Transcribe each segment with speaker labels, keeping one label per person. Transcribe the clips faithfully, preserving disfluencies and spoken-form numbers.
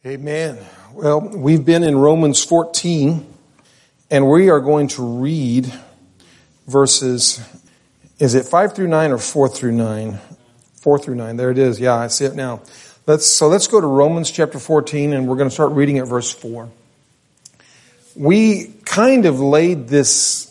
Speaker 1: Amen. Well, we've been in Romans fourteen, and we are going to read verses, is it five through nine or four through nine? four through nine. There it is. Yeah, I see it now. Let's so let's go to Romans chapter fourteen, and we're going to start reading at verse four. We kind of laid this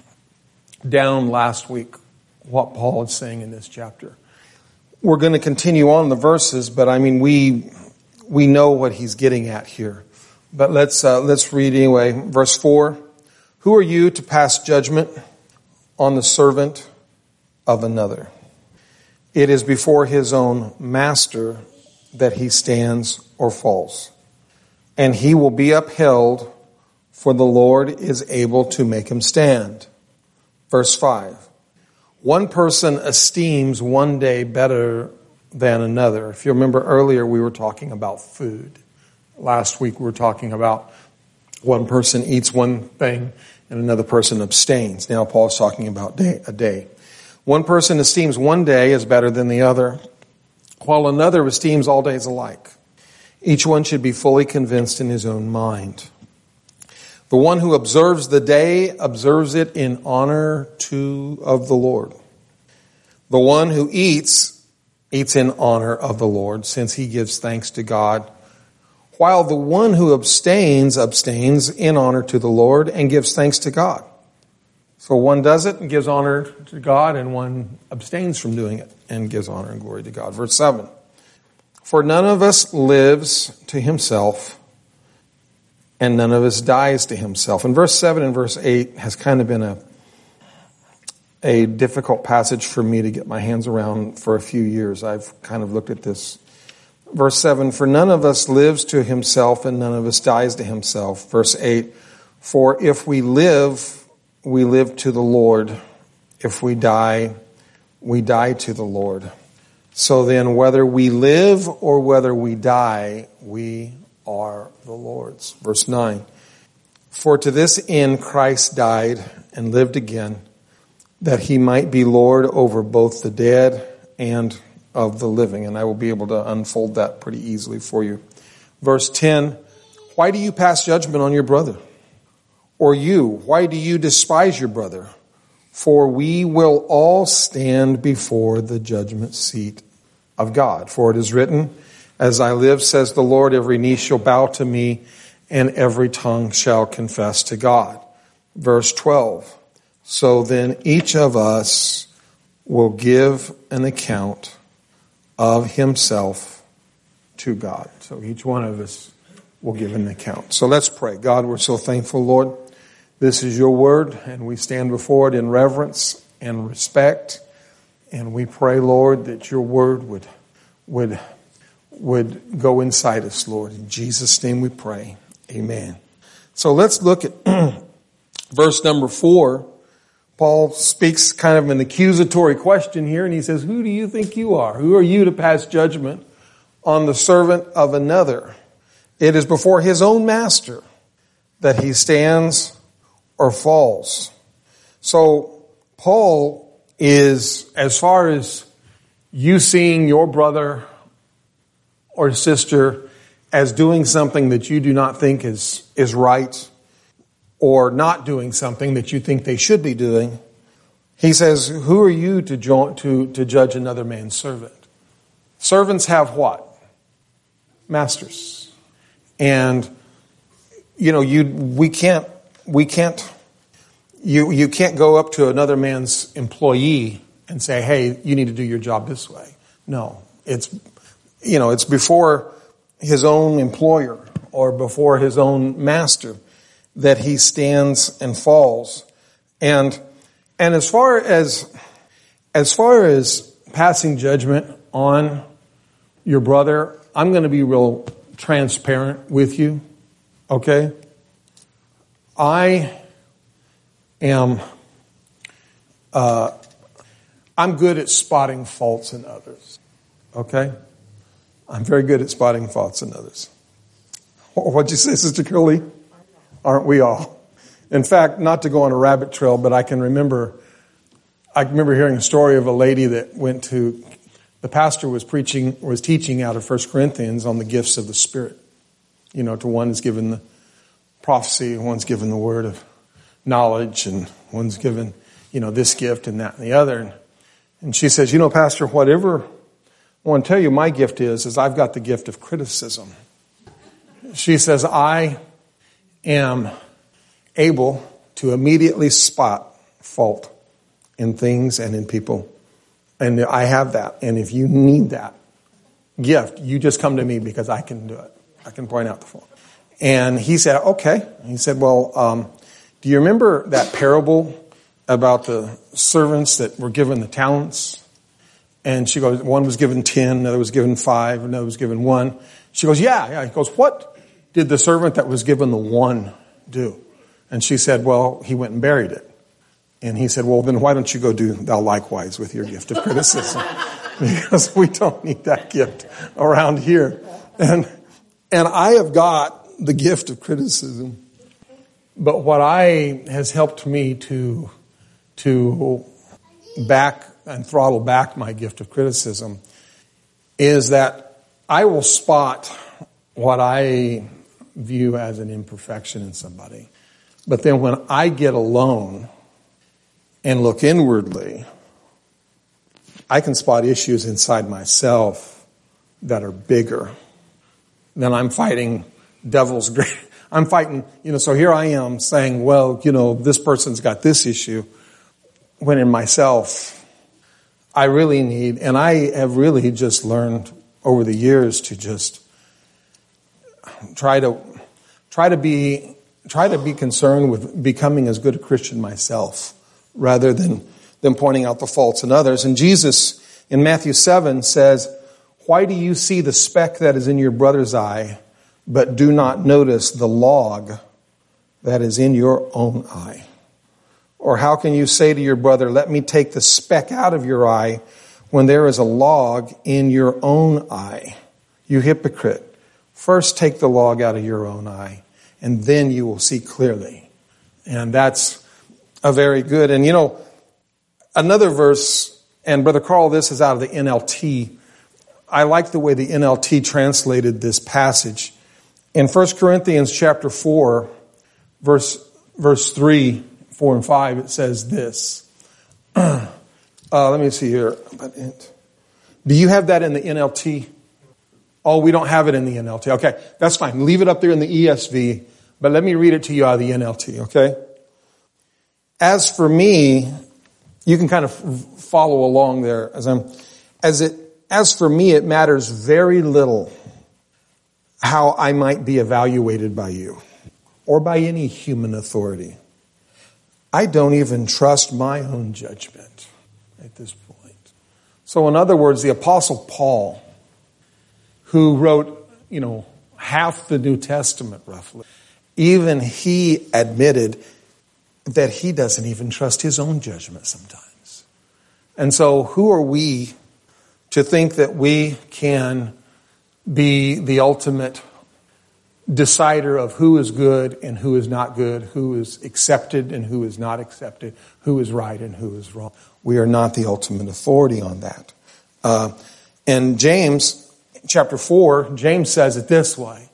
Speaker 1: down last week, what Paul is saying in this chapter. We're going to continue on the verses, but I mean, we we know what he's getting at here. But let's uh, let's read anyway. Verse four. Who are you to pass judgment on the servant of another? It is before his own master that he stands or falls, and he will be upheld, for the Lord is able to make him stand. Verse five. One person esteems one day better than another. If you remember earlier, we were talking about food. Last week we were talking about one person eats one thing and another person abstains. Now Paul's talking about day, a day. One person esteems one day as better than the other, while another esteems all days alike. Each one should be fully convinced in his own mind. The one who observes the day observes it in honor to of the Lord. The one who eats, eats in honor of the Lord, since he gives thanks to God, while the one who abstains, abstains in honor to the Lord and gives thanks to God. So one does it and gives honor to God, and one abstains from doing it and gives honor and glory to God. Verse seven. For none of us lives to himself, and none of us dies to himself. And verse seven and verse eight has kind of been a, a difficult passage for me to get my hands around for a few years. I've kind of looked at this. Verse seven, for none of us lives to himself, and none of us dies to himself. Verse eight, for if we live, we live to the Lord. If we die, we die to the Lord. So then, whether we live or whether we die, we are the Lord's. Verse nine, for to this end Christ died and lived again, that he might be Lord over both the dead and of the living. And I will be able to unfold that pretty easily for you. Verse ten, why do you pass judgment on your brother? Or you, why do you despise your brother? For we will all stand before the judgment seat of God. For it is written, as I live, says the Lord, every knee shall bow to me, and every tongue shall confess to God. Verse twelve. So then each of us will give an account of himself to God. So each one of us will give an account. So let's pray. God, we're so thankful, Lord. This is your word, and we stand before it in reverence and respect. And we pray, Lord, that your word would would would go inside us, Lord. In Jesus' name we pray. Amen. So let's look at verse number four. Paul speaks kind of an accusatory question here, and he says, who do you think you are? Who are you to pass judgment on the servant of another? It is before his own master that he stands or falls. So Paul is, as far as you seeing your brother or sister as doing something that you do not think is, is right, or not doing something that you think they should be doing, he says, who are you to, jo- to, to judge another man's servant? Servants have what? Masters. And, you know, you, we can't, we can't, you, you can't go up to another man's employee and say, hey, you need to do your job this way. No, it's, you know, it's before his own employer or before his own master that he stands and falls. And and as far as as far as passing judgment on your brother, I'm going to be real transparent with you. Okay? I am uh, I'm good at spotting faults in others. Okay? I'm very good at spotting faults in others. What'd you say, Sister Curly? Aren't we all? In fact, not to go on a rabbit trail, but I can remember, I remember hearing a story of a lady that went to, the pastor was preaching, was teaching out of First Corinthians on the gifts of the Spirit. You know, to one is given the prophecy, one's given the word of knowledge, and one's given, you know, this gift and that and the other. And, and she says, you know, Pastor, whatever I want to tell you my gift is, is I've got the gift of criticism. She says, I am able to immediately spot fault in things and in people. And I have that. And if you need that gift, you just come to me because I can do it. I can point out the fault. And he said, okay. He said, well, um, do you remember that parable about the servants that were given the talents? And she goes, one was given ten, another was given five, another was given one. She goes, yeah, yeah. He goes, what did the servant that was given the one do? And she said, well, he went and buried it. And he said, well, then why don't you go do thou likewise with your gift of criticism? Because we don't need that gift around here. And, and I have got the gift of criticism. But what I has helped me to, to back and throttle back my gift of criticism is that I will spot what I view as an imperfection in somebody. But then when I get alone and look inwardly, I can spot issues inside myself that are bigger. Then I'm fighting devil's great. I'm fighting, you know, so here I am saying, well, you know, this person's got this issue. When in myself, I really need, and I have really just learned over the years to just try to, try to be, try to be concerned with becoming as good a Christian myself rather than, than pointing out the faults in others. And Jesus in Matthew seven says, why do you see the speck that is in your brother's eye, but do not notice the log that is in your own eye? Or how can you say to your brother, let me take the speck out of your eye when there is a log in your own eye? You hypocrite. First take the log out of your own eye, and then you will see clearly. And that's a very good. And you know, another verse, and Brother Carl, this is out of the N L T. I like the way the N L T translated this passage. In First Corinthians chapter four, verse, verse three, four and five, it says this. Uh, let me see here. Do you have that in the N L T? Oh, we don't have it in the N L T. Okay, that's fine. Leave it up there in the E S V, but let me read it to you out of the N L T, okay? As for me, you can kind of follow along there as I'm, as it, as for me, it matters very little how I might be evaluated by you or by any human authority. I don't even trust my own judgment at this point. So in other words, the Apostle Paul, who wrote, you know, half the New Testament roughly, even he admitted that he doesn't even trust his own judgment sometimes. And so who are we to think that we can be the ultimate decider of who is good and who is not good, who is accepted and who is not accepted, who is right and who is wrong? We are not the ultimate authority on that. Uh, and James, chapter four, James says it this way.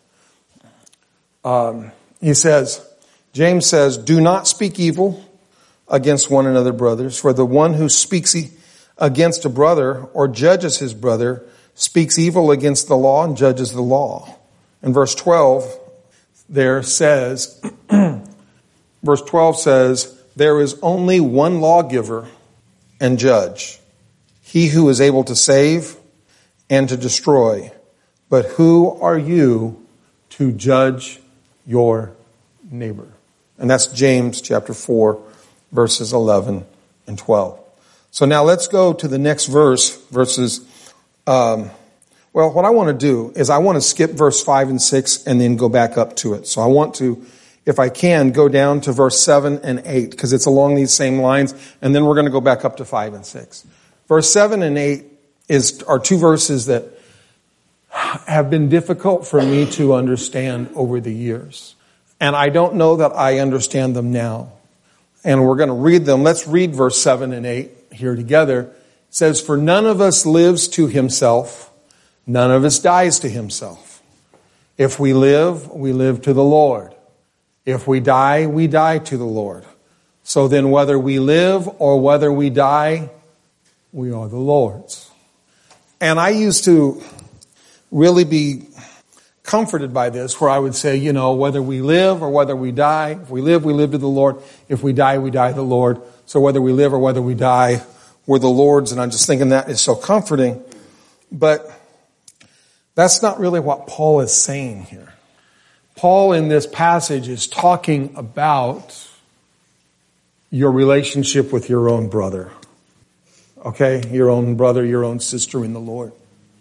Speaker 1: Um, he says, James says, do not speak evil against one another, brothers, for the one who speaks e- against a brother or judges his brother speaks evil against the law and judges the law. And verse twelve there says, verse twelve says, there is only one lawgiver and judge, he who is able to save and to destroy. But who are you to judge your neighbor? And that's James chapter four, verses eleven and twelve. So now let's go to the next verse, verses, um, well, what I want to do is I want to skip verse five and six and then go back up to it. So I want to, if I can, go down to verse seven and eight because it's along these same lines, and then we're going to go back up to five and six. Verse seven and eight is are two verses that have been difficult for me to understand over the years. And I don't know that I understand them now. And we're going to read them. Let's read verse seven and eight here together. It says, for none of us lives to himself, none of us dies to himself. If we live, we live to the Lord. If we die, we die to the Lord. So then whether we live or whether we die, we are the Lord's. And I used to really be comforted by this, where I would say, you know, whether we live or whether we die, if we live, we live to the Lord. If we die, we die to the Lord. So whether we live or whether we die, we're the Lord's. And I'm just thinking that is so comforting. But that's not really what Paul is saying here. Paul in this passage is talking about your relationship with your own brother. Okay? Your own brother, your own sister in the Lord.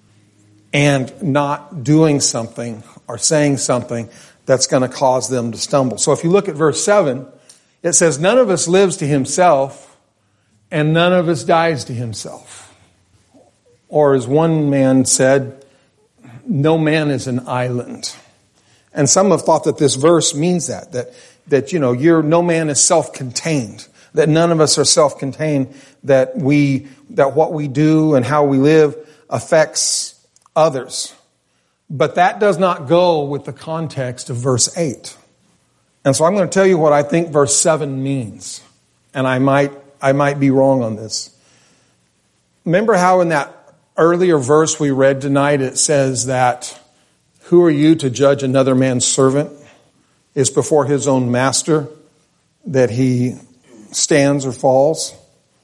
Speaker 1: And not doing something or saying something that's going to cause them to stumble. So if you look at verse seven, it says, none of us lives to himself and none of us dies to himself. Or as one man said, no man is an island. And some have thought that this verse means that, that, that, you know, you're, no man is self-contained, that none of us are self-contained, that we, that what we do and how we live affects others. But that does not go with the context of verse eight. And so I'm going to tell you what I think verse seven means. And I might, I might be wrong on this. Remember how in that earlier verse we read tonight, it says that, who are you to judge another man's servant? It's before his own master that he stands or falls.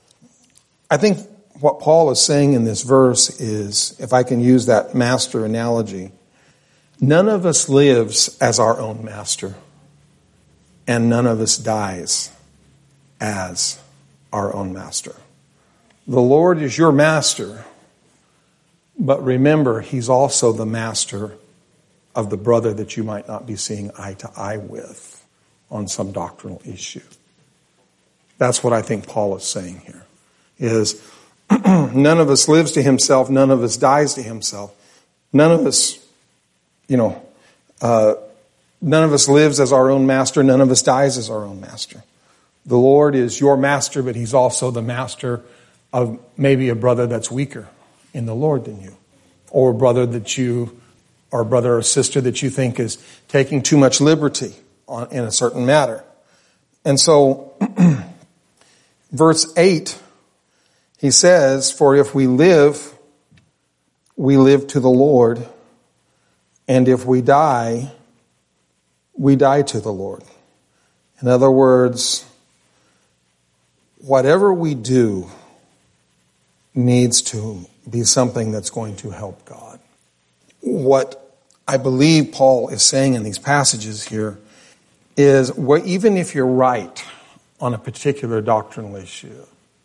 Speaker 1: I think what Paul is saying in this verse is, if I can use that master analogy, none of us lives as our own master, and none of us dies as our own master. The Lord is your master, but remember, he's also the master of the brother that you might not be seeing eye to eye with on some doctrinal issue. That's what I think Paul is saying here, is none of us lives to himself, none of us dies to himself. None of us, you know, uh, none of us lives as our own master, none of us dies as our own master. The Lord is your master, but he's also the master of maybe a brother that's weaker in the Lord than you, or a brother that you, or a brother or sister that you think is taking too much liberty on, in a certain matter. And so, verse eight, he says, for if we live, we live to the Lord, and if we die, we die to the Lord. In other words, whatever we do needs to be something that's going to help God. What I believe Paul is saying in these passages here is, well, even if you're right on a particular doctrinal issue,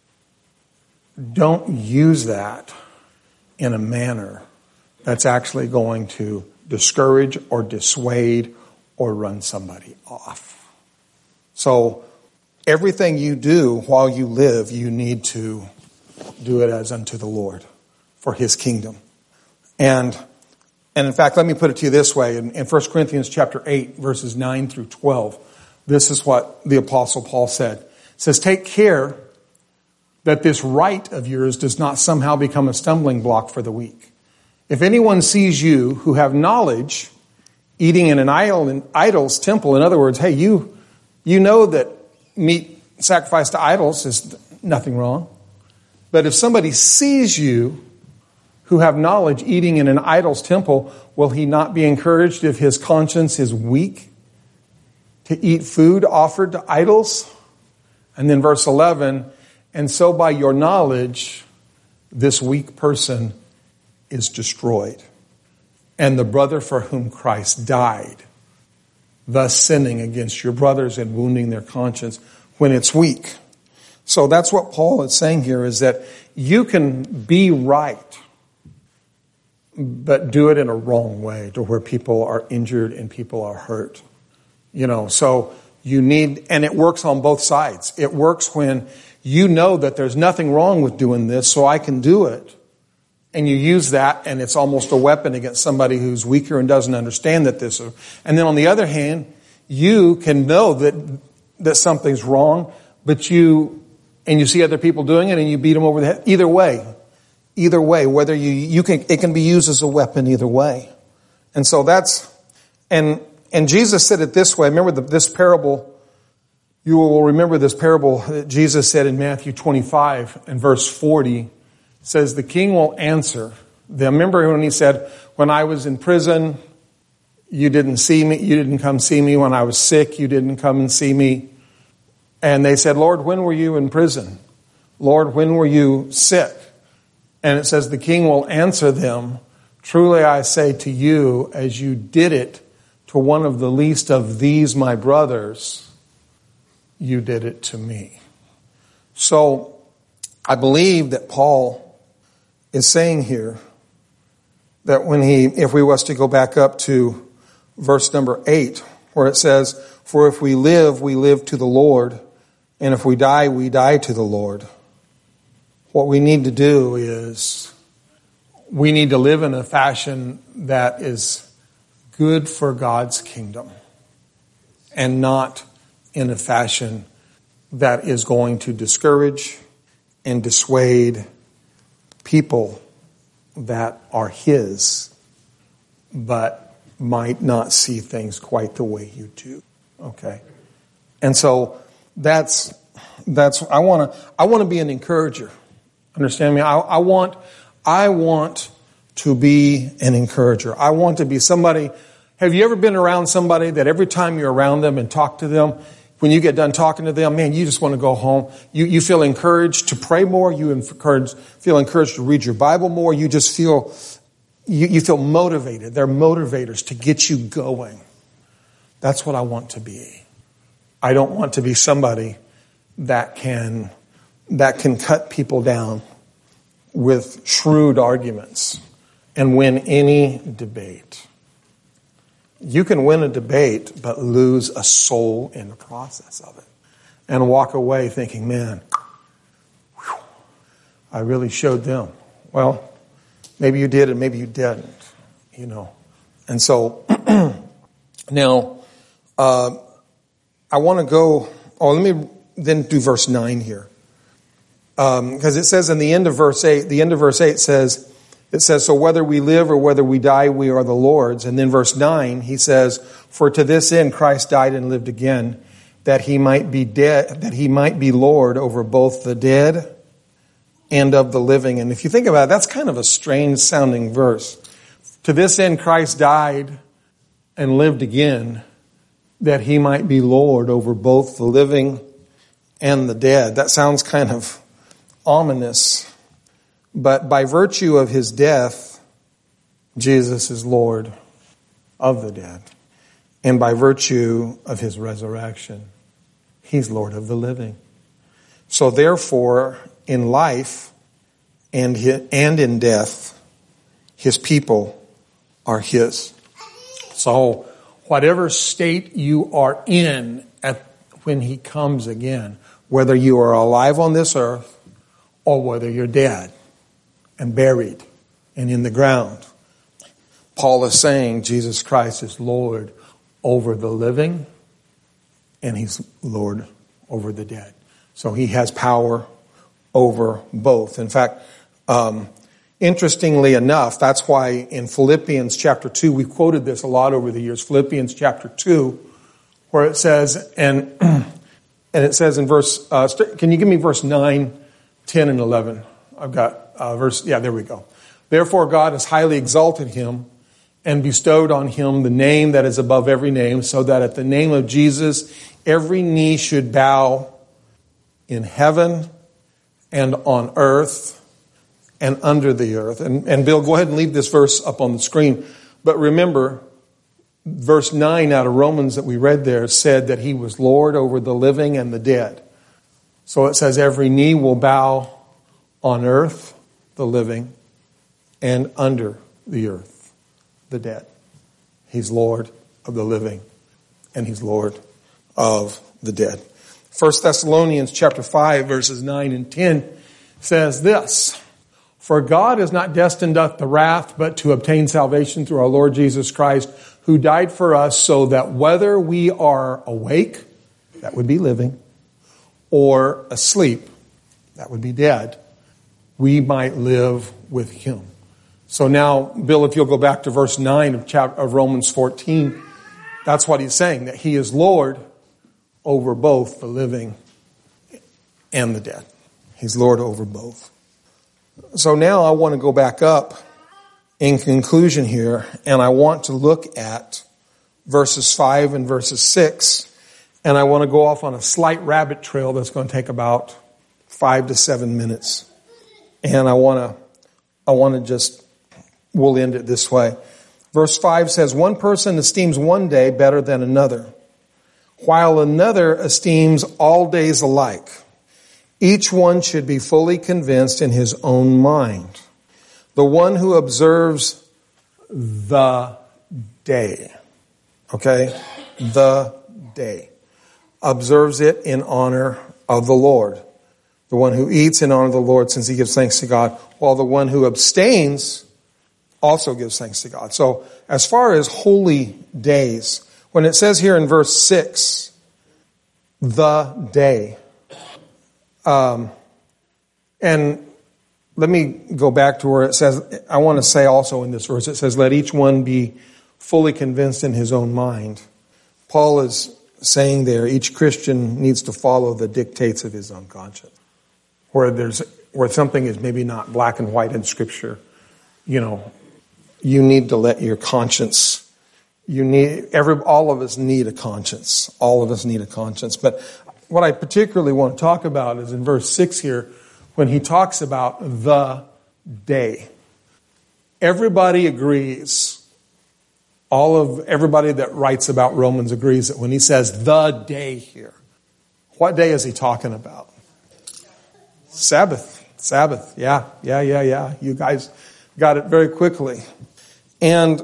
Speaker 1: don't use that in a manner that's actually going to discourage or dissuade or run somebody off. So everything you do while you live, you need to do it as unto the Lord for his kingdom. And and in fact, let me put it to you this way. In, in First Corinthians chapter eight, verses nine through twelve, this is what the Apostle Paul said. It says, take care that this right of yours does not somehow become a stumbling block for the weak. If anyone sees you who have knowledge eating in an idol, in idol's temple, in other words, hey, you you know that meat sacrificed to idols is nothing wrong. But if somebody sees you who have knowledge eating in an idol's temple, will he not be encouraged if his conscience is weak to eat food offered to idols? And then verse eleven, and so by your knowledge, this weak person is destroyed, and the brother for whom Christ died, thus sinning against your brothers and wounding their conscience when it's weak. So that's what Paul is saying here, is that you can be right, but do it in a wrong way to where people are injured and people are hurt. You know, so you need, and it works on both sides. It works when you know that there's nothing wrong with doing this, so I can do it. And you use that, and it's almost a weapon against somebody who's weaker and doesn't understand that this is. And then on the other hand, you can know that that something's wrong, but you, and you see other people doing it and you beat them over the head. Either way, either way, whether you, you can, it can be used as a weapon either way. And so that's, And and Jesus said it this way. Remember the, this parable, you will remember this parable that Jesus said in Matthew twenty-five and verse forty. Says, the king will answer them. Remember when he said, when I was in prison, you didn't see me, you didn't come see me. When I was sick, you didn't come and see me. And they said, Lord, when were you in prison? Lord, when were you sick? And it says, the king will answer them, truly I say to you, as you did it to one of the least of these my brothers, you did it to me. So I believe that Paul is saying here that when he, if we was to go back up to verse number eight, where it says, for if we live, we live to the Lord, and if we die, we die to the Lord. What we need to do is we need to live in a fashion that is good for God's kingdom and not in a fashion that is going to discourage and dissuade people that are His, but might not see things quite the way you do. Okay, and so that's that's I want to I want to be an encourager. Understand me? I, I want I want to be an encourager. I want to be somebody. Have you ever been around somebody that every time you're around them and talk to them, when you get done talking to them, man, you just want to go home. You you feel encouraged to pray more. You encourage, feel encouraged to read your Bible more. You just feel, you, you feel motivated. They're motivators to get you going. That's what I want to be. I don't want to be somebody that can, that can cut people down with shrewd arguments and win any debate. You can win a debate, but lose a soul in the process of it. And walk away thinking, man, whew, I really showed them. Well, maybe you did and maybe you didn't, you know. And so, now, uh, I want to go, oh, let me then do verse nine here. Um, because it says in the end of verse eight, the end of verse eight says, It says, so whether we live or whether we die, we are the Lord's. And then verse nine, he says, for to this end Christ died and lived again, that he might be dead, that he might be Lord over both the dead and of the living. And if you think about it, that's kind of a strange sounding verse. To this end Christ died and lived again, that he might be Lord over both the living and the dead. That sounds kind of ominous. But by virtue of his death, Jesus is Lord of the dead. And by virtue of his resurrection, he's Lord of the living. So therefore, in life and and in death, his people are his. So whatever state you are in at when he comes again, whether you are alive on this earth or whether you're dead and buried and in the ground, Paul is saying Jesus Christ is Lord over the living and he's Lord over the dead. So he has power over both. In fact, um, interestingly enough, that's why in Philippians chapter two, we've quoted this a lot over the years, Philippians chapter two, where it says, and and it says in verse, uh, can you give me verse nine, ten, and eleven? I've got uh, verse, yeah, there we go. Therefore God has highly exalted him and bestowed on him the name that is above every name, so that at the name of Jesus every knee should bow in heaven and on earth and under the earth. And, and Bill, go ahead and leave this verse up on the screen. But remember, verse nine out of Romans that we read there said that he was Lord over the living and the dead. So it says every knee will bow on earth, the living, and under the earth, the dead. He's Lord of the living, and he's Lord of the dead. First Thessalonians chapter five, verses nine and ten says this, for God has not destined us the wrath, but to obtain salvation through our Lord Jesus Christ, who died for us, so that whether we are awake, that would be living, or asleep, that would be dead, we might live with him. So now, Bill, if you'll go back to verse nine of chapter of Romans fourteen, That's what he's saying, that he is Lord over both the living and the dead. He's Lord over both. So now I want to go back up in conclusion here, and I want to look at verses five and verses six, and I want to go off on a slight rabbit trail that's going to take about five to seven minutes. And I want to, I want to just, we'll end it this way. Verse five says, one person esteems one day better than another, while another esteems all days alike. Each one should be fully convinced in his own mind. The one who observes the day, okay, the day, observes it in honor of the Lord. The one who eats in honor of the Lord, since he gives thanks to God, while the one who abstains also gives thanks to God. So as far as holy days, when it says here in verse six, the day, um, and let me go back to where it says, I want to say also in this verse, it says, let each one be fully convinced in his own mind. Paul is saying there, each Christian needs to follow the dictates of his own conscience. Where there's, where something is maybe not black and white in Scripture, you know, you need to let your conscience, you need, every, all of us need a conscience. All of us need a conscience. But what I particularly want to talk about is in verse six here, when he talks about the day. Everybody agrees, all of everybody that writes about Romans agrees that when he says the day here, what day is he talking about? Sabbath. Sabbath. Yeah, yeah, yeah, yeah. You guys got it very quickly. And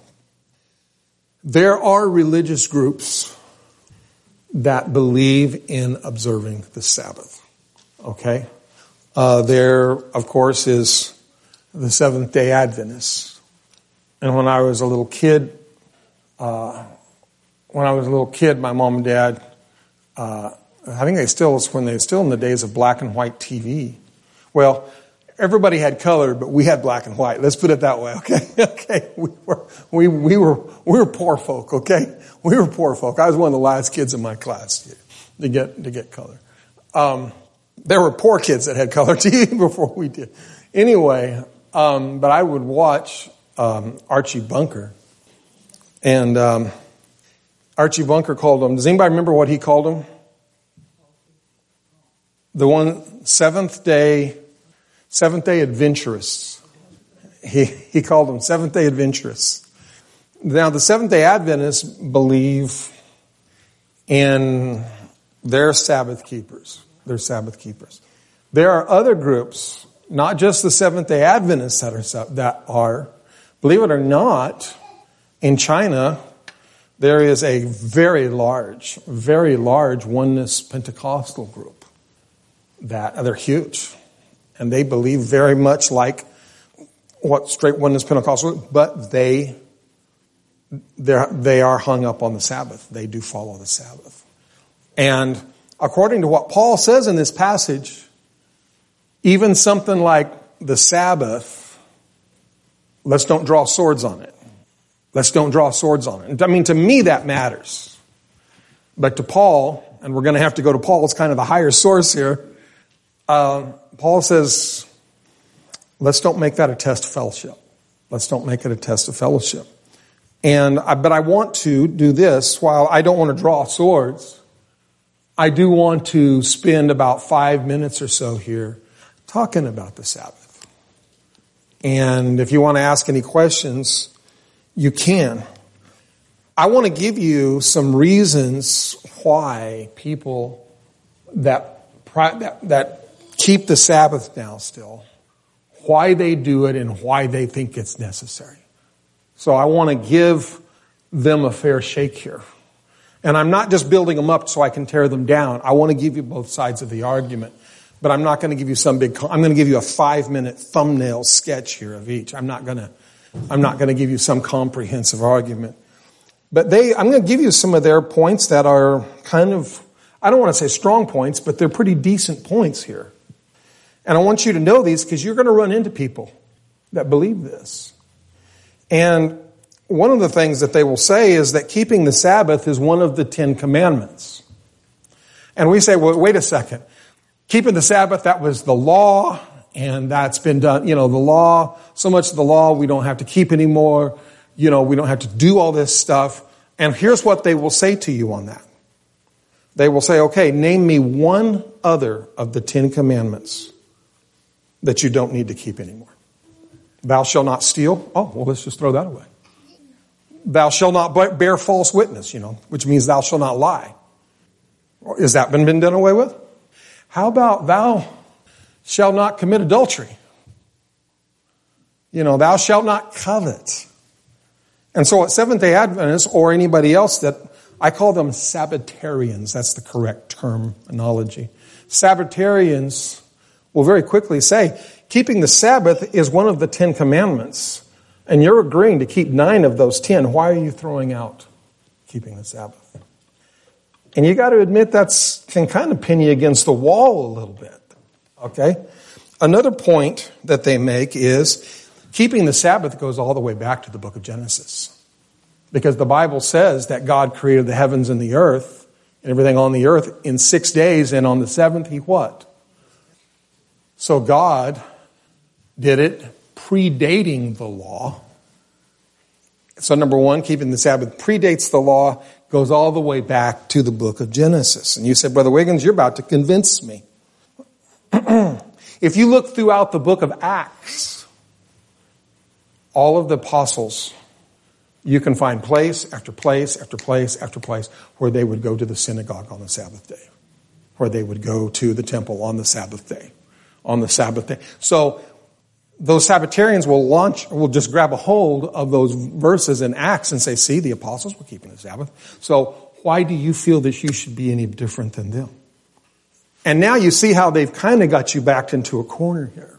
Speaker 1: there are religious groups that believe in observing the Sabbath. Okay? Uh, there, of course, is the Seventh-day Adventists. And when I was a little kid, uh, when I was a little kid, my mom and dad, uh, I think they still, when they were still in the days of black and white T V. Well, everybody had color, but we had black and white. Let's put it that way, okay? Okay, we were, we, we were, we were poor folk, okay? We were poor folk. I was one of the last kids in my class to get, to get color. Um, there were poor kids that had color T V before we did. Anyway, um, but I would watch, um, Archie Bunker. And, um, Archie Bunker called them, does anybody remember what he called them? The one, seventh day, seventh day adventurists. He, he called them Seventh day Adventurists. Now, the Seventh day Adventists believe in their Sabbath keepers. They're Sabbath keepers. There are other groups, not just the Seventh day Adventists that are, that are, believe it or not, in China, there is a very large, very large oneness Pentecostal group. That they're huge. And they believe very much like what straight oneness Pentecostal, but they, they are hung up on the Sabbath. They do follow the Sabbath. And according to what Paul says in this passage, even something like the Sabbath, let's don't draw swords on it. Let's don't draw swords on it. I mean, to me, that matters. But to Paul, and we're going to have to go to Paul, it's kind of the higher source here. Uh, Paul says, let's don't make that a test of fellowship. Let's don't make it a test of fellowship. And I, but I want to do this, while I don't want to draw swords, I do want to spend about five minutes or so here talking about the Sabbath. And if you want to ask any questions, you can. I want to give you some reasons why people that that, that keep the Sabbath now still, why they do it and why they think it's necessary. So I want to give them a fair shake here. And I'm not just building them up so I can tear them down. I want to give you both sides of the argument. But I'm not going to give you some big, I'm going to give you a five minute thumbnail sketch here of each. I'm not going to, I'm not going to give you some comprehensive argument. But they, I'm going to give you some of their points that are kind of, I don't want to say strong points, but they're pretty decent points here. And I want you to know these because you're going to run into people that believe this. And one of the things that they will say is that keeping the Sabbath is one of the Ten Commandments. And we say, well, wait a second. Keeping the Sabbath, that was the law, and that's been done, you know, the law, so much of the law we don't have to keep anymore. You know, we don't have to do all this stuff. And here's what they will say to you on that. They will say, okay, name me one other of the Ten Commandments that you don't need to keep anymore. Thou shalt not steal. Oh, well, let's just throw that away. Thou shalt not bear false witness, you know, which means thou shalt not lie. Has that been, been done away with? How about thou shalt not commit adultery? You know, thou shalt not covet. And so at Seventh-day Adventists or anybody else that, I call them Sabbatarians. That's the correct terminology. Sabbatarians will very quickly say, keeping the Sabbath is one of the Ten Commandments. And you're agreeing to keep nine of those ten. Why are you throwing out keeping the Sabbath? And you got to admit that's can kind of pin you against the wall a little bit. Okay? Another point that they make is keeping the Sabbath goes all the way back to the book of Genesis. Because the Bible says that God created the heavens and the earth and everything on the earth in six days, and on the seventh he what? So God did it predating the law. So number one, keeping the Sabbath predates the law, goes all the way back to the book of Genesis. And you said, Brother Wiggins, you're about to convince me. If you look throughout the book of Acts, all of the apostles, you can find place after place after place after place where they would go to the synagogue on the Sabbath day, where they would go to the temple on the Sabbath day, on the Sabbath day. So those Sabbatarians will launch, will just grab a hold of those verses in Acts and say, see, the apostles were keeping the Sabbath. So why do you feel that you should be any different than them? And now you see how they've kind of got you backed into a corner here.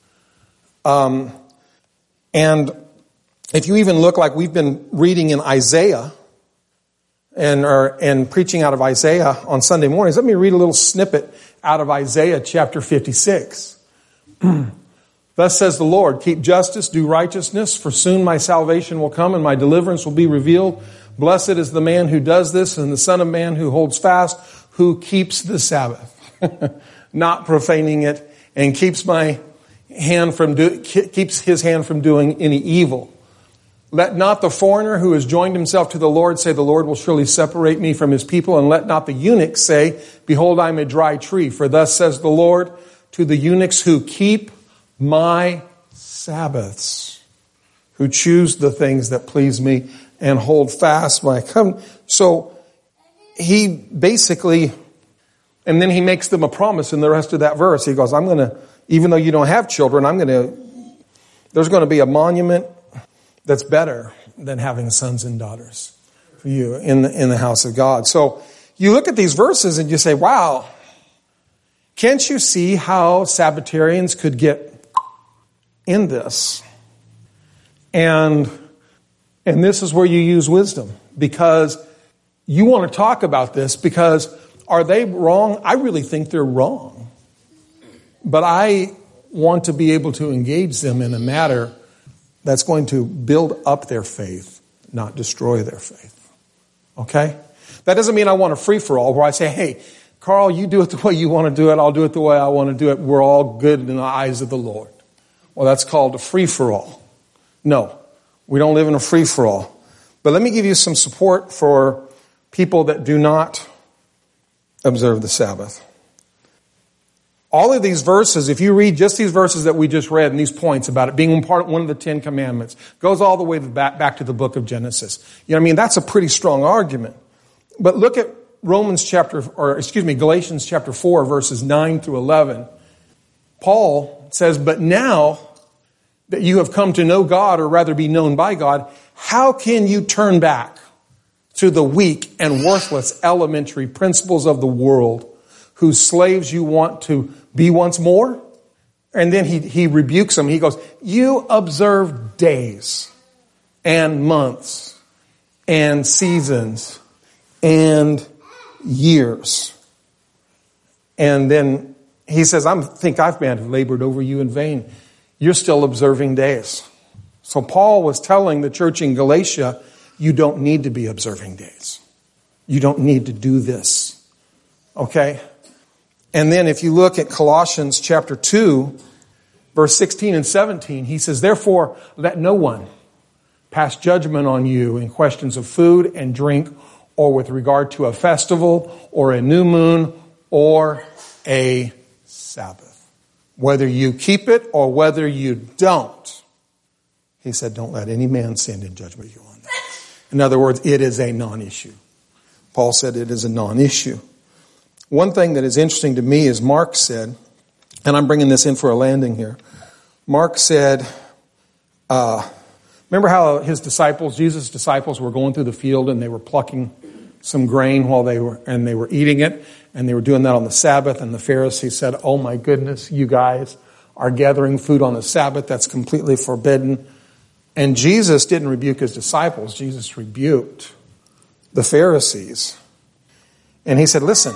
Speaker 1: Um, and if you even look like we've been reading in Isaiah and, or, and preaching out of Isaiah on Sunday mornings, let me read a little snippet out of Isaiah chapter fifty-six. Thus says the Lord, keep justice, do righteousness, for soon my salvation will come and my deliverance will be revealed. Blessed is the man who does this and the son of man who holds fast, who keeps the Sabbath, not profaning it, and keeps my hand from do, keeps his hand from doing any evil. Let not the foreigner who has joined himself to the Lord say, the Lord will surely separate me from his people. And let not the eunuch say, behold, I am a dry tree. For thus says the Lord to the eunuchs who keep my Sabbaths, who choose the things that please me and hold fast my covenant. So he basically, and then he makes them a promise in the rest of that verse. He goes, I'm going to, even though you don't have children, I'm going to, there's going to be a monument that's better than having sons and daughters for you in the, in the house of God. So you look at these verses and you say, wow, can't you see how Sabbatarians could get in this? And, and this is where you use wisdom, because you want to talk about this, because are they wrong? I really think they're wrong. But I want to be able to engage them in a matter that's going to build up their faith, not destroy their faith. Okay? That doesn't mean I want a free-for-all where I say, hey, Carl, you do it the way you want to do it. I'll do it the way I want to do it. We're all good in the eyes of the Lord. Well, that's called a free-for-all. No, we don't live in a free-for-all. But let me give you some support for people that do not observe the Sabbath. All of these verses, if you read just these verses that we just read and these points about it being part one of the Ten Commandments, goes all the way back, back to the book of Genesis. You know what I mean? That's a pretty strong argument. But look at Romans chapter, or excuse me, Galatians chapter four, verses nine through eleven. Paul says, but now that you have come to know God, or rather be known by God, how can you turn back to the weak and worthless elementary principles of the world, whose slaves you want to be once more? And then he, he rebukes them. He goes, you observe days and months and seasons and years. And then he says, I think I've labored over you in vain. You're still observing days. So Paul was telling the church in Galatia, you don't need to be observing days. You don't need to do this. Okay? And then if you look at Colossians chapter two, verse sixteen and seventeen, he says, therefore, let no one pass judgment on you in questions of food and drink, or with regard to a festival, or a new moon, or a Sabbath. Whether you keep it or whether you don't. He said, don't let any man sin in judgment you on that. In other words, it is a non-issue. Paul said it is a non-issue. One thing that is interesting to me is Mark said, and I'm bringing this in for a landing here. Mark said, uh, remember how his disciples, Jesus' disciples, were going through the field and they were plucking some grain while they were, and they were eating it, and they were doing that on the Sabbath, and the Pharisees said, oh my goodness, you guys are gathering food on the Sabbath, that's completely forbidden. And Jesus didn't rebuke his disciples, Jesus rebuked the Pharisees. And he said, listen,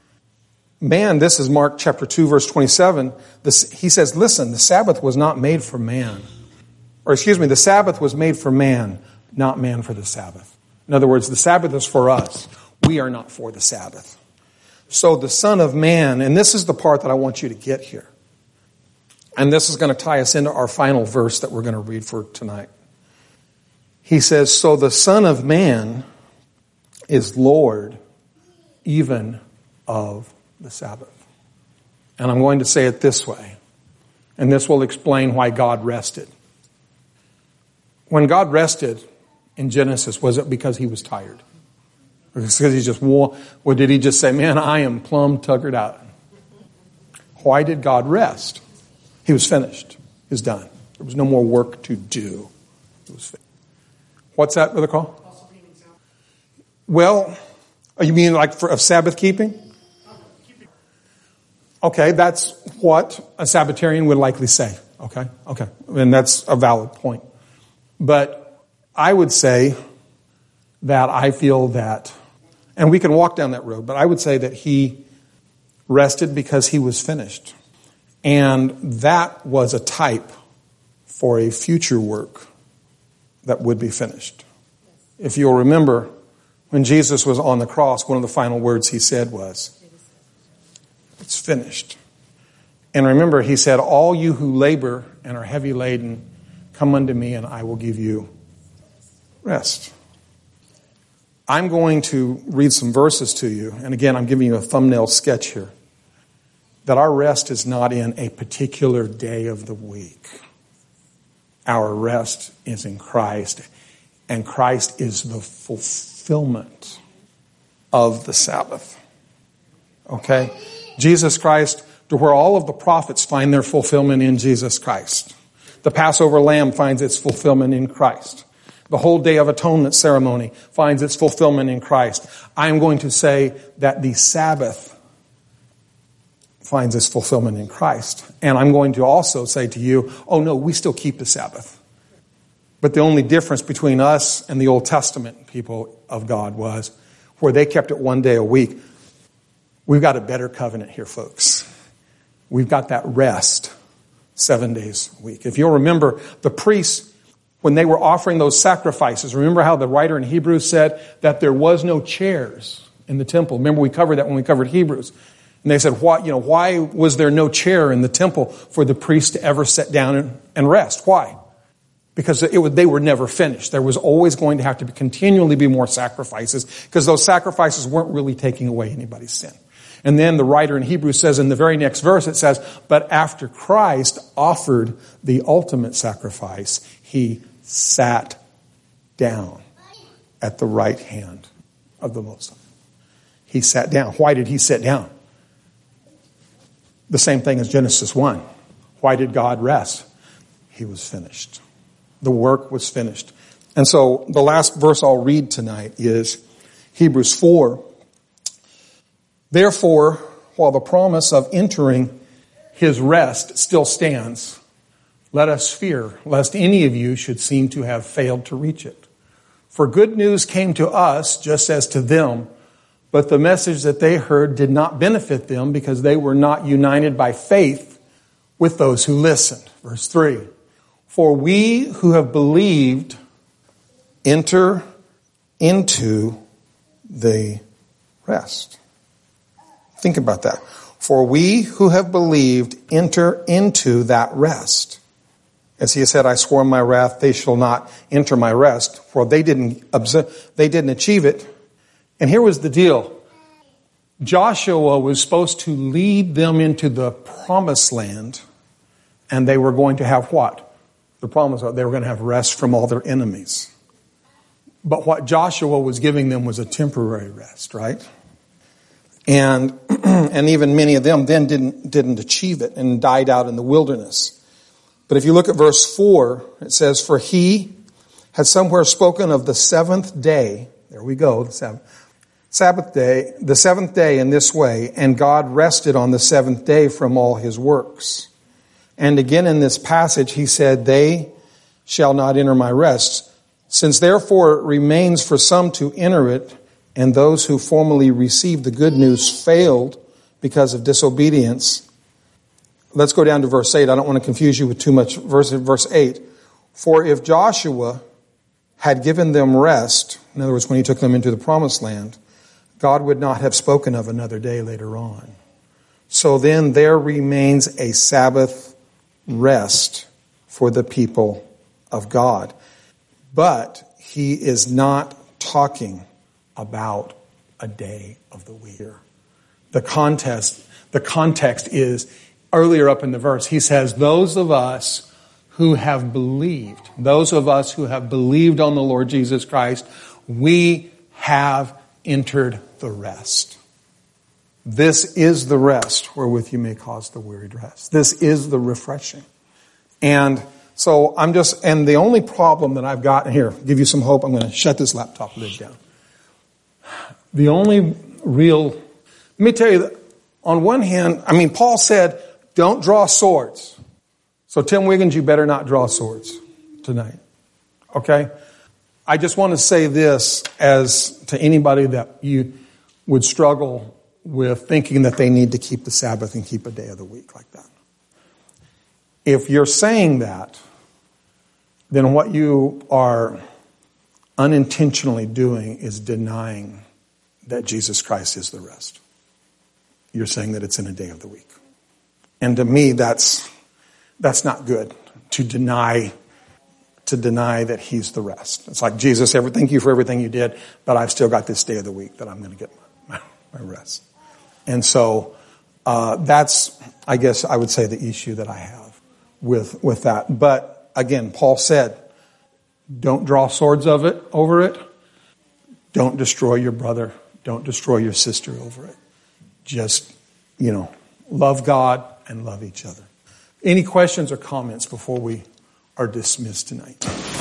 Speaker 1: man, this is Mark chapter two, verse twenty-seven. This, he says, listen, the Sabbath was not made for man. Or excuse me, the Sabbath was made for man, not man for the Sabbath. In other words, the Sabbath is for us. We are not for the Sabbath. So the Son of Man, and this is the part that I want you to get here. And this is going to tie us into our final verse that we're going to read for tonight. He says, so the Son of Man is Lord even of the Sabbath. And I'm going to say it this way. And this will explain why God rested. When God rested in Genesis, was it because he was tired? Or because he just wore, or did he just say, man, I am plumb tuckered out? Why did God rest? He was finished. He was done. There was no more work to do. It was finished. What's that, Brother Carl? Well, you mean like for of Sabbath keeping? Okay, that's what a Sabbatarian would likely say. Okay, okay. And that's a valid point. But I would say that I feel that, and we can walk down that road, but I would say that he rested because he was finished. And that was a type for a future work that would be finished. If you'll remember, when Jesus was on the cross, one of the final words he said was, it's finished. And remember, he said, all you who labor and are heavy laden, come unto me and I will give you rest. I'm going to read some verses to you. And again, I'm giving you a thumbnail sketch here. That our rest is not in a particular day of the week. Our rest is in Christ. And Christ is the fulfillment of the Sabbath. Okay? Jesus Christ, to where all of the prophets find their fulfillment in Jesus Christ. The Passover lamb finds its fulfillment in Christ. The whole Day of Atonement ceremony finds its fulfillment in Christ. I am going to say that the Sabbath finds its fulfillment in Christ. And I'm going to also say to you, oh no, we still keep the Sabbath. But the only difference between us and the Old Testament people of God was where they kept it one day a week. We've got a better covenant here, folks. We've got that rest seven days a week. If you'll remember, the priests, when they were offering those sacrifices, remember how the writer in Hebrews said that there was no chairs in the temple. Remember we covered that when we covered Hebrews. And they said, why, you know, why was there no chair in the temple for the priest to ever sit down and, and rest? Why? Because it was, they were never finished. There was always going to have to be, continually be more sacrifices because those sacrifices weren't really taking away anybody's sin. And then the writer in Hebrews says in the very next verse, it says, but after Christ offered the ultimate sacrifice, he sat down at the right hand of the Most High. He sat down. Why did he sit down? The same thing as Genesis one. Why did God rest? He was finished. The work was finished. And so the last verse I'll read tonight is Hebrews four. Therefore, while the promise of entering his rest still stands, let us fear lest any of you should seem to have failed to reach it. For good news came to us just as to them, but the message that they heard did not benefit them because they were not united by faith with those who listened. Verse three. For we who have believed enter into the rest. Think about that. For we who have believed enter into that rest. As he said, I swore in my wrath, they shall not enter my rest, for they didn't observe, they didn't achieve it. And here was the deal. Joshua was supposed to lead them into the promised land, and they were going to have what? The promise was they were going to have rest from all their enemies. But what Joshua was giving them was a temporary rest, right? And and even many of them then didn't didn't achieve it and died out in the wilderness. But if you look at verse four, it says, for he had somewhere spoken of the seventh day. There we go, the seventh. Sabbath day, the seventh day in this way, and God rested on the seventh day from all his works. And again in this passage, he said, they shall not enter my rest. Since therefore it remains for some to enter it, and those who formerly received the good news failed because of disobedience. Let's go down to verse eight. I don't want to confuse you with too much. Verse, verse eight. For if Joshua had given them rest, in other words, when he took them into the promised land, God would not have spoken of another day later on. So then there remains a Sabbath rest for the people of God. But he is not talking about a day of the week. The context, the context is earlier up in the verse. He says, those of us who have believed, those of us who have believed on the Lord Jesus Christ, we have entered the rest. This is the rest wherewith you may cause the wearied rest. This is the refreshing. And so I'm just, and the only problem that I've got here, give you some hope, I'm going to shut this laptop lid down. The only real, let me tell you that on one hand, I mean, Paul said, don't draw swords. So Tim Wiggins, you better not draw swords tonight. Okay? I just want to say this as to anybody that you would struggle with thinking that they need to keep the Sabbath and keep a day of the week like that. If you're saying that, then what you are unintentionally doing is denying that Jesus Christ is the rest. You're saying that it's in a day of the week. And to me, that's that's not good to deny to deny that he's the rest. It's like, Jesus, ever thank you for everything you did, but I've still got this day of the week that I'm going to get my, my rest. And so uh, that's, I guess, I would say the issue that I have with with that. But again, Paul said, don't draw swords of it over it. Don't destroy your brother. Don't destroy your sister over it. Just, you know, love God and love each other. Any questions or comments before we are dismissed tonight?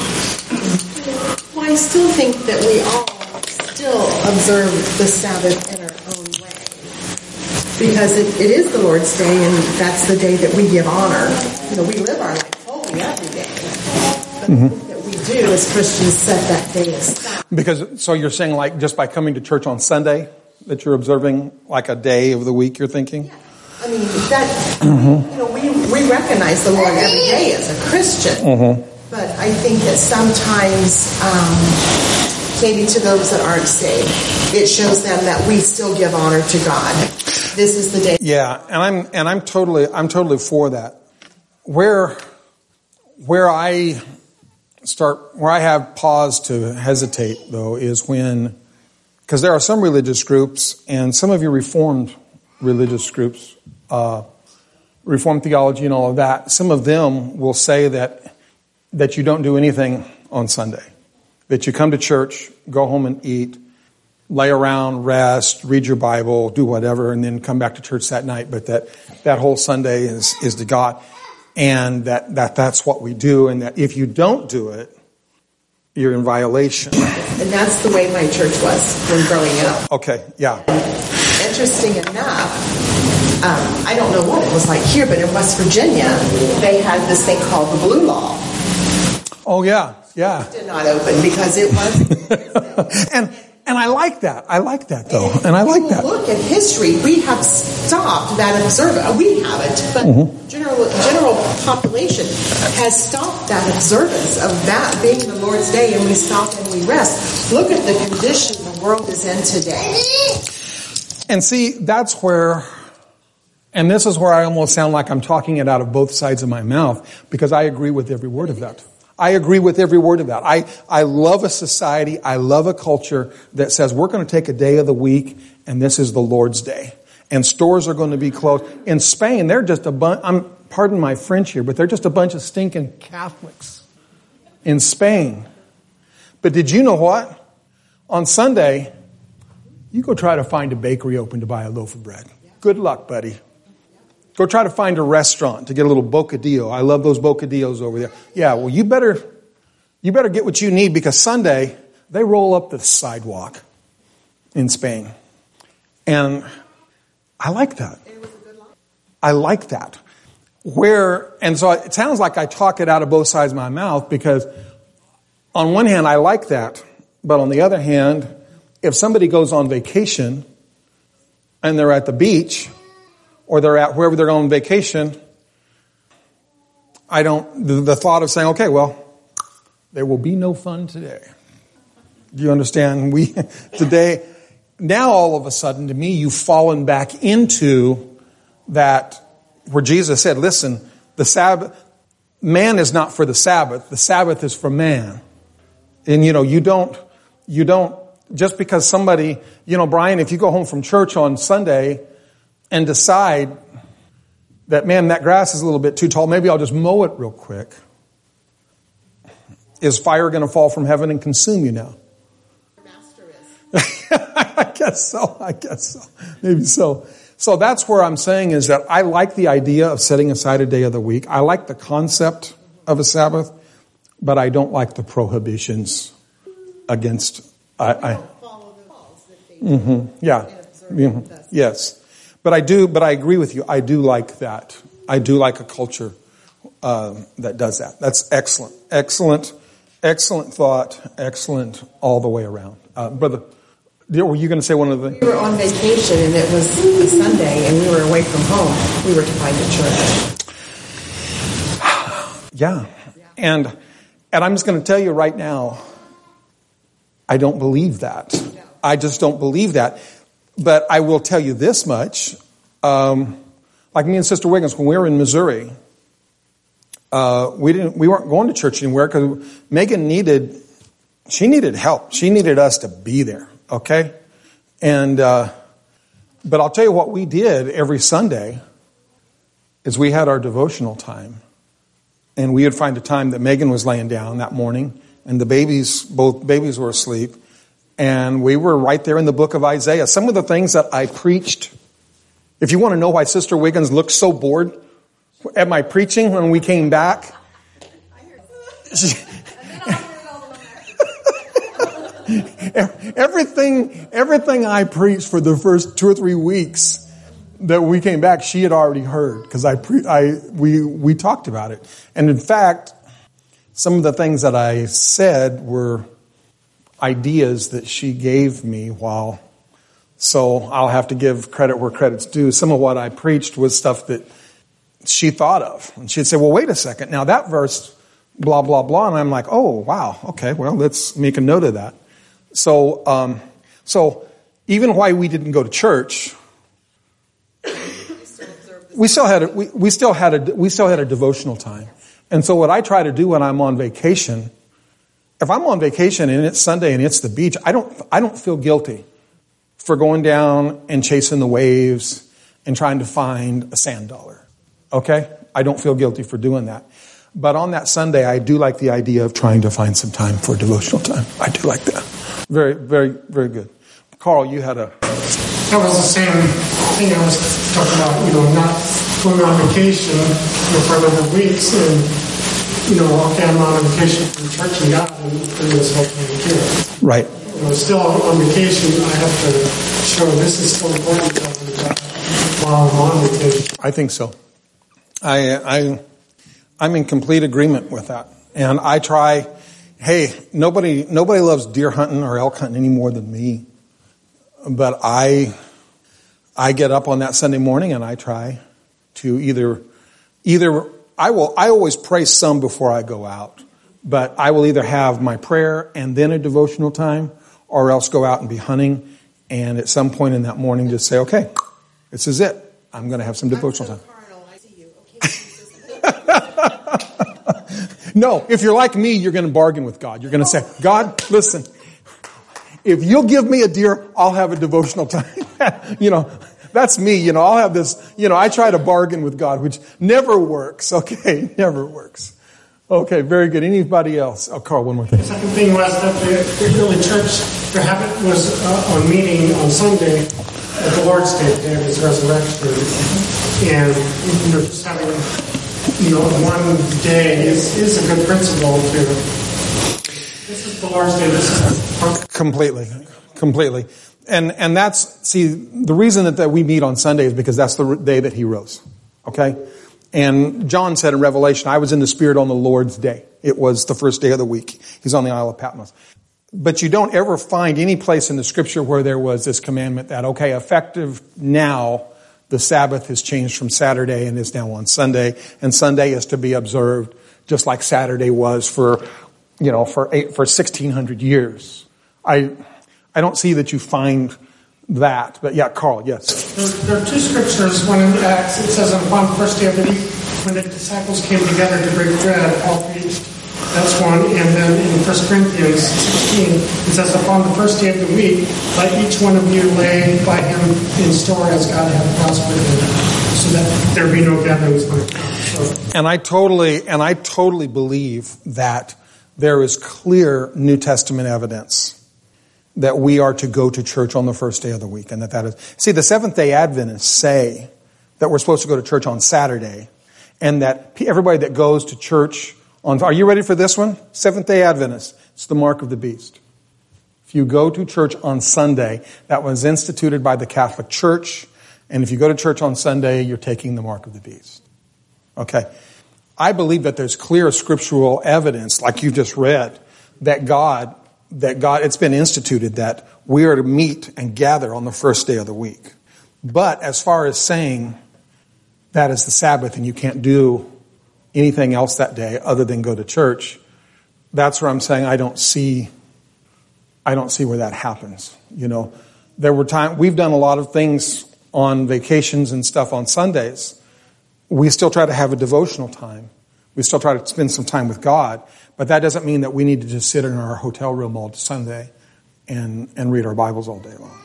Speaker 2: Well, I still think that we all still observe the Sabbath in our own way. Because it, it is the Lord's day, and that's the day that we give honor. You know, we live our life holy every day. But mm-hmm. I think that we do, as Christians, set that day aside.
Speaker 1: Because, so you're saying like just by coming to church on Sunday, that you're observing like a day of the week, you're thinking?
Speaker 2: Yeah. I mean, that, mm-hmm. you know, we, we recognize the Lord every day as a Christian. Mm-hmm. But I think that sometimes, um, maybe to those that aren't saved, it shows them that we still give honor to God. This is the day.
Speaker 1: Yeah, and I'm and I'm totally I'm totally for that. Where where I start where I have pause to hesitate though is when, because there are some religious groups and some of your Reformed religious groups, uh, Reformed theology and all of that, some of them will say that that you don't do anything on Sunday. That you come to church, go home and eat, lay around, rest, read your Bible, do whatever, and then come back to church that night. But that, that whole Sunday is, is to God. And that, that that's what we do. And that if you don't do it, you're in violation.
Speaker 2: And that's the way my church was when growing up.
Speaker 1: Okay, yeah.
Speaker 2: Interesting enough, um, I don't know what it was like here, but in West Virginia, they had this thing called the Blue Law.
Speaker 1: Oh, yeah, yeah.
Speaker 2: It did not open because it was.
Speaker 1: and and I like that. I like that, though. And, and I like that.
Speaker 2: Look at history. We have stopped that observance. We haven't, but mm-hmm. general general population has stopped that observance of that being the Lord's day, and we stop and we rest. Look at the condition the world is in today.
Speaker 1: And see, that's where, and this is where I almost sound like I'm talking it out of both sides of my mouth, because I agree with every word of that. I agree with every word of that. I, I love a society, I love a culture that says we're going to take a day of the week and this is the Lord's day. And stores are going to be closed. In Spain, they're just a bunch, I'm, pardon my French here, but they're just a bunch of stinking Catholics in Spain. But did you know what? On Sunday, you go try to find a bakery open to buy a loaf of bread. Good luck, buddy. Go try to find a restaurant to get a little bocadillo. I love those bocadillos over there. Yeah, well, you better, you better get what you need, because Sunday, they roll up the sidewalk in Spain. And I like that. I like that. Where, and so it sounds like I talk it out of both sides of my mouth, because on one hand, I like that. But on the other hand, if somebody goes on vacation and they're at the beach, or they're at wherever they're going on vacation, I don't, the, the thought of saying, okay, well, there will be no fun today. Do you understand? We, today, now all of a sudden, to me, you've fallen back into that where Jesus said, listen, the Sabbath, man is not for the Sabbath. The Sabbath is for man. And, you know, you don't, you don't, just because somebody, you know, Brian, if you go home from church on Sunday and decide that, man, that grass is a little bit too tall, maybe I'll just mow it real quick. Is fire going to fall from heaven and consume you now? I guess so. I guess so. Maybe so. So that's where I'm saying is that I like the idea of setting aside a day of the week. I like the concept of a Sabbath, but I don't like the prohibitions against. I, I follow the laws that they mm-hmm, yeah. Mm-hmm, yes. But I do, but I agree with you. I do like that. I do like a culture uh, that does that. That's excellent. Excellent. Excellent thought. Excellent all the way around. Uh, brother, were you going to say one of the things?
Speaker 2: We were on vacation and it was a Sunday and we were away from home. We were to find a church.
Speaker 1: Yeah. And, and I'm just going to tell you right now, I don't believe that. I just don't believe that. But I will tell you this much. Um, like me and Sister Wiggins, when we were in Missouri, uh, we didn't, we weren't going to church anywhere because Megan needed, she needed help. She needed us to be there. Okay. And, uh, but I'll tell you what we did every Sunday is we had our devotional time, and we would find a time that Megan was laying down that morning and the babies, both babies were asleep. And we were right there in the book of Isaiah. Some of the things that I preached, if you want to know why Sister Wiggins looked so bored at my preaching when we came back. She, everything, everything I preached for the first two or three weeks that we came back, she had already heard, because I, pre, I, we, we talked about it. And in fact, some of the things that I said were ideas that she gave me while, so I'll have to give credit where credit's due. Some of what I preached was stuff that she thought of. And she'd say, well, wait a second. Now that verse, blah, blah, blah. And I'm like, oh, wow. Okay, well, let's make a note of that. So, um, so even why we didn't go to church, we still had a, we, we still had a, we still had a devotional time. And so what I try to do when I'm on vacation, if I'm on vacation and it's Sunday and it's the beach, I don't, I don't feel guilty for going down and chasing the waves and trying to find a sand dollar. Okay? I don't feel guilty for doing that. But on that Sunday, I do like the idea of trying to find some time for devotional time. I do like that. Very, very, very good. Carl, you had a...
Speaker 3: That was the same thing I was talking about, you know, not going on vacation, you know, for a number of weeks and, you know, okay, I'm on vacation from church and God, and this whole thing here.
Speaker 1: Right.
Speaker 3: You know, still on vacation, I have to show this is still important to God while I'm on vacation.
Speaker 1: I think so. I, I, I'm in complete agreement with that. And I try, hey, nobody, nobody loves deer hunting or elk hunting any more than me. But I, I get up on that Sunday morning and I try to either, either I will, I always pray some before I go out, but I will either have my prayer and then a devotional time, or else go out and be hunting. And at some point in that morning, just say, okay, this is it. I'm going to have some devotional time.
Speaker 2: I see you. Okay.
Speaker 1: No, if you're like me, you're going to bargain with God. You're going to say, God, listen, if you'll give me a deer, I'll have a devotional time. You know, that's me. You know, I'll have this, you know, I try to bargain with God, which never works. Okay, never works. Okay, very good. Anybody else? Oh, Carl, one more thing.
Speaker 3: The second thing was that the, the early church, their habit was uh, on meeting on Sunday at the Lord's Day, the day of His resurrection. And, you know, just having, you know, one day is, is a good principle to, this is the Lord's Day, this is...
Speaker 1: Completely, completely. And and that's, see, the reason that, that we meet on Sunday is because that's the day that He rose. Okay? And John said in Revelation, I was in the Spirit on the Lord's day. It was the first day of the week. He's on the Isle of Patmos. But you don't ever find any place in the Scripture where there was this commandment that, okay, effective now, the Sabbath has changed from Saturday and is now on Sunday. And Sunday is to be observed just like Saturday was for, you know, for eight, for sixteen hundred years. I I don't see that you find that. But yeah, Carl, yes.
Speaker 3: There, there are two scriptures. One in Acts, it says upon the first day of the week, when the disciples came together to break bread, Paul preached. That's one. And then in First Corinthians sixteen, it says upon the first day of the week, let each one of you lay by him in store as God hath prospered him, so that there be no gatherings by so.
Speaker 1: And I totally, and I totally believe that there is clear New Testament evidence that we are to go to church on the first day of the week. And that that is, see, the Seventh-day Adventists say that we're supposed to go to church on Saturday, and that everybody that goes to church on, are you ready for this one? Seventh-day Adventists, it's the mark of the beast. If you go to church on Sunday, that was instituted by the Catholic Church, and if you go to church on Sunday, you're taking the mark of the beast. Okay. I believe that there's clear scriptural evidence, like you just read, that God that God, it's been instituted that we are to meet and gather on the first day of the week. But as far as saying that is the Sabbath and you can't do anything else that day other than go to church, that's where I'm saying I don't see, I don't see where that happens. You know, there were times, we've done a lot of things on vacations and stuff on Sundays. We still try to have a devotional time. We still try to spend some time with God. But that doesn't mean that we need to just sit in our hotel room all Sunday and, and read our Bibles all day long.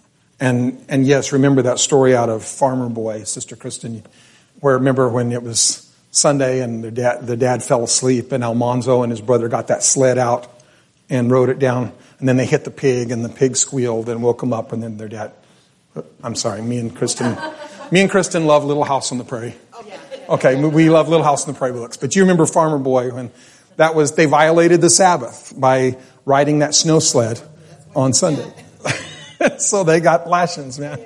Speaker 1: And and yes, remember that story out of Farmer Boy, Sister Kristen, where remember when it was Sunday and the dad, the dad fell asleep and Almanzo and his brother got that sled out and rode it down. And then they hit the pig and the pig squealed and woke him up. And then their dad, I'm sorry, me and Kristen, me and Kristen love Little House on the Prairie. Okay, we love Little House on the Prairie books. But you remember Farmer Boy when that was, they violated the Sabbath by riding that snow sled on Sunday. So they got lashings, man.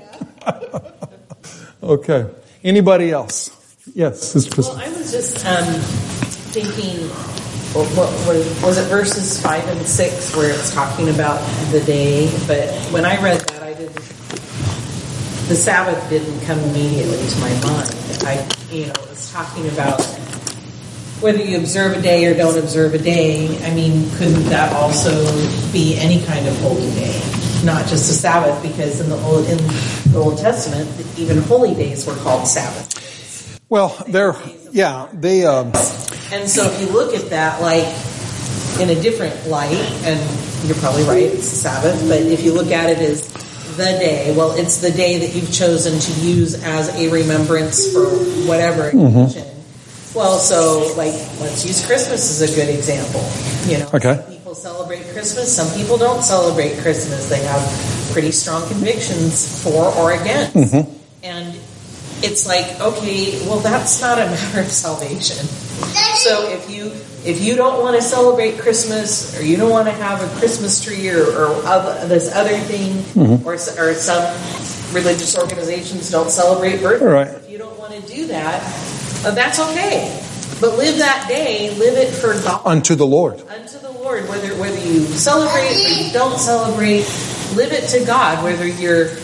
Speaker 1: Okay. Anybody else? Yes, Sister Kristen.
Speaker 4: Well, I was just um, thinking, well, what, what, was it verses five and six where it's talking about the day? But when I read that, I didn't, the Sabbath didn't come immediately to my mind. I, you know, it was talking about whether you observe a day or don't observe a day. I mean, couldn't that also be any kind of holy day, not just a Sabbath? Because in the Old, in the Old Testament, even holy days were called Sabbath.
Speaker 1: Well, they're yeah, they. Um...
Speaker 4: And so, if you look at that, like in a different light, and you're probably right, it's the Sabbath. But if you look at it as the day, well, it's the day that you've chosen to use as a remembrance for whatever occasion. Mm-hmm. Well, so, like, let's use Christmas as a good example. You know,
Speaker 1: okay.
Speaker 4: Some people celebrate Christmas, some people don't celebrate Christmas. They have pretty strong convictions for or against. Mm-hmm. And it's like, okay, well, that's not a matter of salvation. So if you if you don't want to celebrate Christmas, or you don't want to have a Christmas tree, or, or other, this other thing, mm-hmm. or, or some religious organizations don't celebrate birthdays.
Speaker 1: Right.
Speaker 4: If you don't want to do that, Uh, that's okay. But live that day, live it for God.
Speaker 1: Unto the Lord.
Speaker 4: Unto the Lord. Whether whether you celebrate or you don't celebrate, live it to God. Whether you're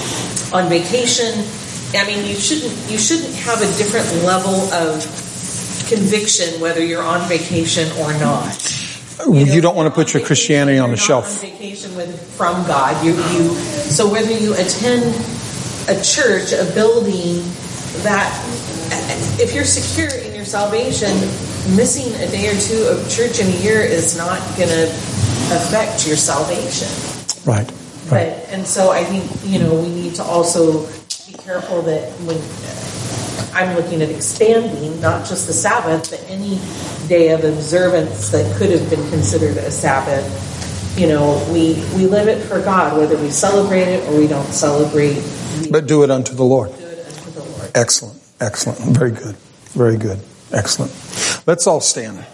Speaker 4: on vacation, I mean, you shouldn't you shouldn't have a different level of conviction whether you're on vacation or not.
Speaker 1: You, know, you don't want to put your Christianity on the shelf.
Speaker 4: On vacation with from God. You, you. So whether you attend a church, a building, that if you're secure in your salvation, missing a day or two of church in a year is not going to affect your salvation.
Speaker 1: Right. Right.
Speaker 4: But and so I think you know we need to also be careful that when I'm looking at expanding not just the Sabbath, but any day of observance that could have been considered a Sabbath. You know, we we live it for God, whether we celebrate it or we don't celebrate. We
Speaker 1: but do it unto the Lord.
Speaker 4: Do it unto the Lord.
Speaker 1: Excellent. Excellent. Very good. Very good. Excellent. Let's all stand.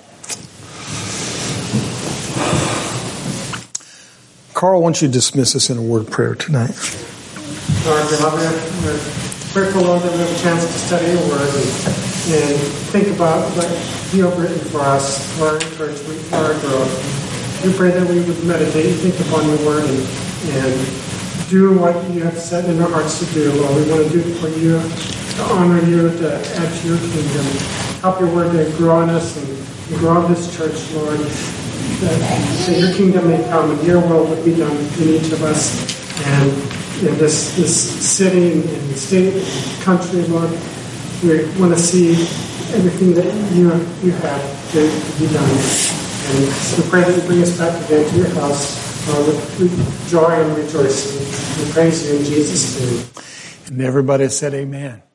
Speaker 1: Carl, why don't you dismiss us in a word of prayer tonight?
Speaker 3: Lord, beloved, we're grateful, Lord, that we have a chance to study your word and, and think about what you have written for us, for our encouragement, for our growth. We pray that we would meditate and think upon your word and, and do what you have set in our hearts to do, Lord. We want to do it for you, to honor you, to add to your kingdom. Help your word to grow in us and grow in this church, Lord. That, that your kingdom may come and your will would be done in each of us and in this this city and, and state and country, Lord. We want to see everything that you you have to, to be done. And we pray that you bring us back again to your house uh, with, with joy and rejoicing. We praise you in Jesus' name.
Speaker 1: And everybody said amen.